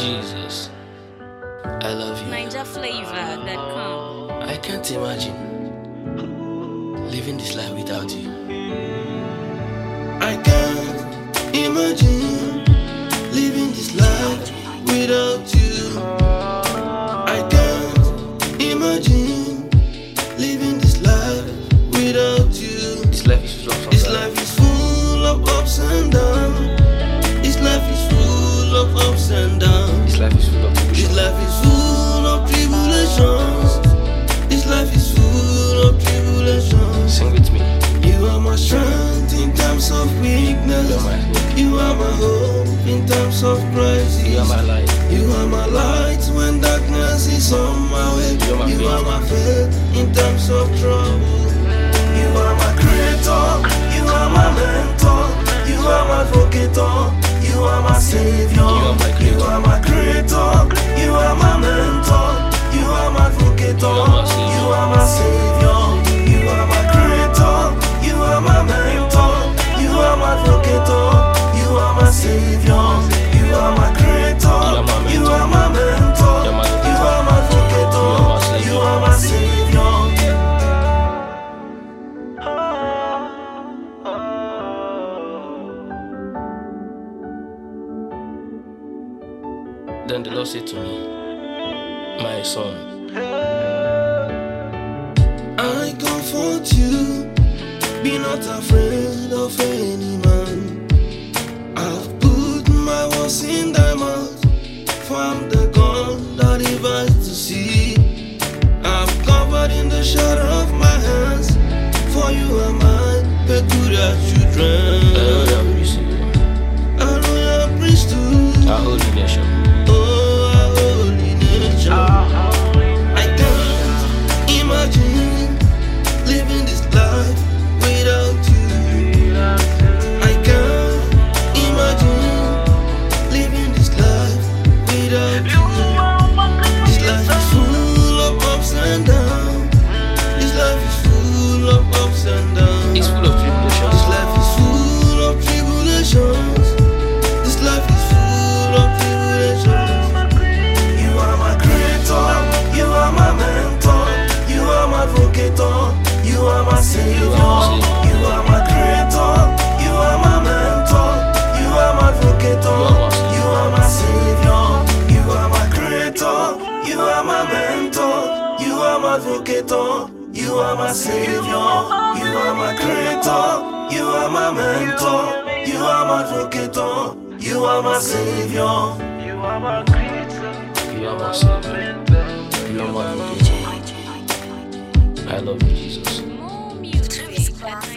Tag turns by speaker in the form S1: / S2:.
S1: Jesus, I love you.
S2: NigerFlavor.com.
S1: I can't imagine living this life without you. I can't imagine living this life without you. I can't imagine living this life without you. This life is full of
S3: This life is full of ups and downs. This life is full of ups and downs.
S1: This life is full of
S3: This life is full of tribulations. This life is full of tribulations.
S1: Sing with me.
S3: You are my strength in times of weakness.
S1: You are my hope.
S3: You are my hope in times of crisis.
S1: You are my light.
S3: You are my light when darkness is on my way.
S1: You are my
S3: faith in times of trouble. You are my creator. You are my mentor. You are my advocate. You are my savior.
S1: You are my creator.
S3: You are my mentor. You are my advocate.
S1: You are my savior.
S3: You are my savior. You are my creator. You are my mentor. You are my advocate. You are my savior. You are my creator. You are my mentor. You are my advocate. You are my savior.
S1: Then the Lord said to me, my son,
S3: I comfort you, be not afraid of any man. I've put my words in thy mouth, for I'm the God that divides the sea. I'm covered in the shadow of my hands, for you are my peculiar children. A royal priesthood,
S1: a holy nation.
S3: oh, a holy nation. I can't imagine living this life without you. I can't imagine living this life without you. This life is full of ups and downs. This life is full of ups and downs.
S1: It's full of tribulations.
S3: This life is full of tribulations. This life is full of tribulations. You are my creator. You are my mentor. You are my advocate. You are my savior. You are my creator. You are my mentor. You are my advocate. You are my savior. You are my creator. You are my mentor. You are my advocate. You are my savior. You are my creator. You are my mentor. You are my advocate. You are my savior.
S1: You are my creator. You are my savior. You are my advocate. I love you, Jesus.
S2: More music.